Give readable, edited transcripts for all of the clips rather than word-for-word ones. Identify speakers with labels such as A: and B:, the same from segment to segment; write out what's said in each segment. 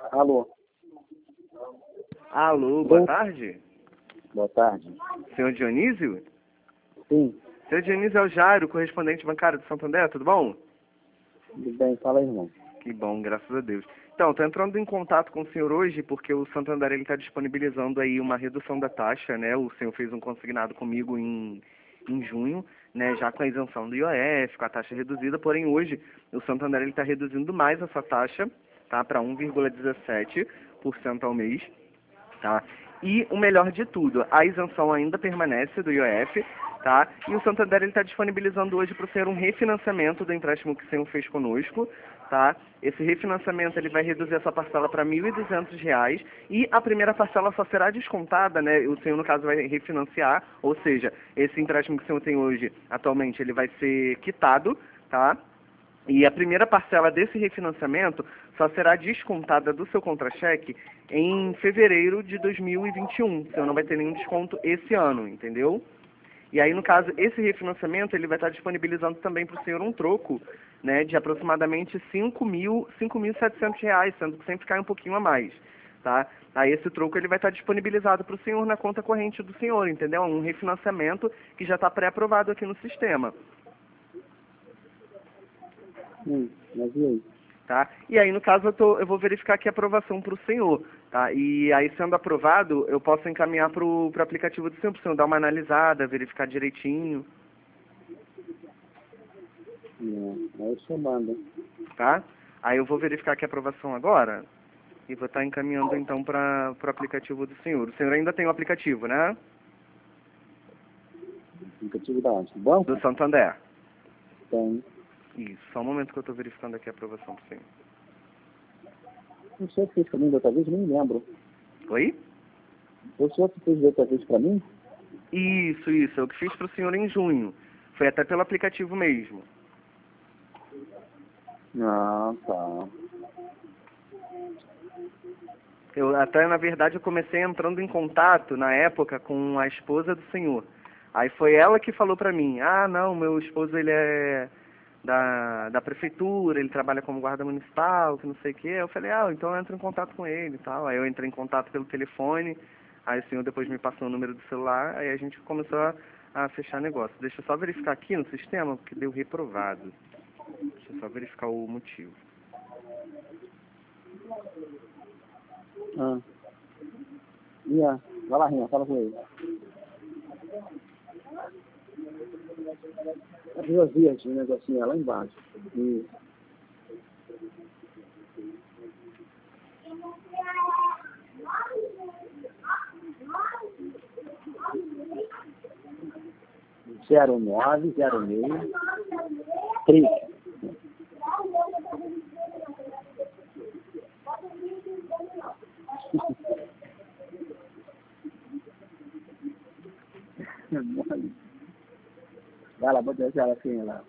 A: Alô?
B: Alô, boa tarde.
A: Boa tarde.
B: Senhor Dionísio?
A: Sim,
B: Senhor Dionísio é o Jairo, correspondente bancário de Santo André, tudo bom?
A: tudo bem, fala aí, irmão.
B: Que bom, graças a Deus. Então, estou entrando em contato com o senhor hoje porque o Santo André está disponibilizando aí uma redução da taxa, né? O senhor fez um consignado comigo em junho, né? Já com a isenção do IOF, com a taxa reduzida, porém hoje o Santo André está reduzindo mais essa taxa, tá? Para 1,17% ao mês, tá? E o melhor de tudo, a isenção ainda permanece do IOF, tá? E o Santander está disponibilizando hoje para o senhor um refinanciamento do empréstimo que o senhor fez conosco, tá? Esse refinanciamento ele vai reduzir essa parcela para R$ 1.200 e a primeira parcela só será descontada, né? O senhor, no caso, vai refinanciar, ou seja, esse empréstimo que o senhor tem hoje, atualmente, ele vai ser quitado, tá? E a primeira parcela desse refinanciamento só será descontada do seu contra-cheque em fevereiro de 2021. O senhor não vai ter nenhum desconto esse ano, entendeu? E aí, no caso, esse refinanciamento ele vai estar disponibilizando também para o senhor um troco, né, de aproximadamente R$ 5.700, sendo que sempre cai um pouquinho a mais, tá? Aí esse troco ele vai estar disponibilizado para o senhor na conta corrente do senhor, entendeu? Um refinanciamento que já está pré-aprovado aqui no sistema.
A: Mas e aí?
B: Tá? E aí, no caso, eu vou verificar aqui a aprovação para o senhor, tá? E aí, sendo aprovado, eu posso encaminhar para o aplicativo do senhor, para o senhor dar uma analisada, verificar direitinho,
A: Aí o senhor manda.
B: tá? Aí eu vou verificar aqui a aprovação agora e vou estar encaminhando, então, para o aplicativo do senhor. O senhor ainda tem o aplicativo, né?
A: Aplicativo da onde? Do banco?
B: Do Santander.
A: Tem.
B: Isso, só um momento que eu estou verificando aqui a aprovação para o senhor.
A: O senhor que fez pra mim da outra vez, eu nem lembro.
B: Oi?
A: O senhor que fez da outra vez pra mim?
B: Isso, eu que fiz para o senhor em junho. Foi até pelo aplicativo mesmo.
A: Ah, tá.
B: Eu até, na verdade, eu comecei entrando em contato, na época, com a esposa do senhor. Aí foi ela que falou pra mim, não, meu esposo, ele é da prefeitura, ele trabalha como guarda municipal, que não sei o quê. Eu falei, então eu entro em contato com ele e tal. Aí eu entrei em contato pelo telefone, aí o senhor depois me passou o número do celular, aí a gente começou a fechar negócio. Deixa eu só verificar aqui no sistema, porque deu reprovado. Deixa eu só verificar o motivo.
A: Rian, vai lá, Rian, fala com ele. As duas vias, um negocinho lá embaixo. E... Zero 06 30. Vai lá, bota essa assim lá.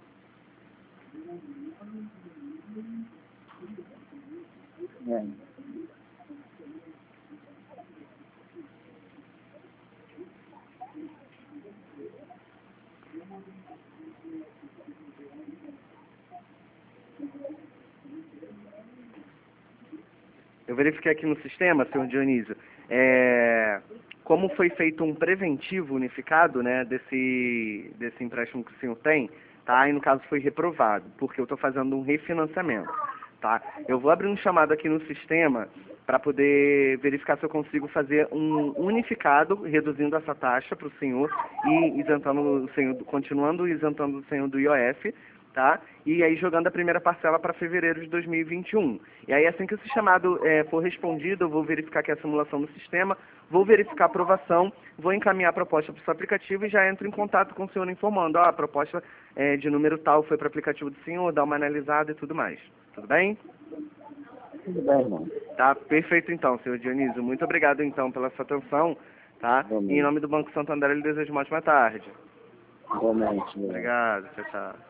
B: Eu verifiquei aqui no sistema, senhor Dionísio, como foi feito um preventivo unificado, né, desse empréstimo que o senhor tem, tá? E no caso foi reprovado, porque eu estou fazendo um refinanciamento, tá? Eu vou abrir um chamado aqui no sistema para poder verificar se eu consigo fazer um unificado, reduzindo essa taxa para o senhor e isentando o senhor, continuando isentando o senhor do IOF, tá? E aí jogando a primeira parcela para fevereiro de 2021. E aí assim que esse chamado for respondido, eu vou verificar aqui a simulação do sistema, vou verificar a aprovação, vou encaminhar a proposta para o seu aplicativo e já entro em contato com o senhor informando, a proposta de número tal foi para o aplicativo do senhor, dá uma analisada e tudo mais. Tudo bem?
A: Tudo bem, irmão.
B: Tá, perfeito então, senhor Dionísio. Muito obrigado então pela sua atenção, tá? E em nome do Banco Santander, eu lhe desejo uma ótima tarde.
A: Igualmente.
B: Obrigado, tchau, tchau.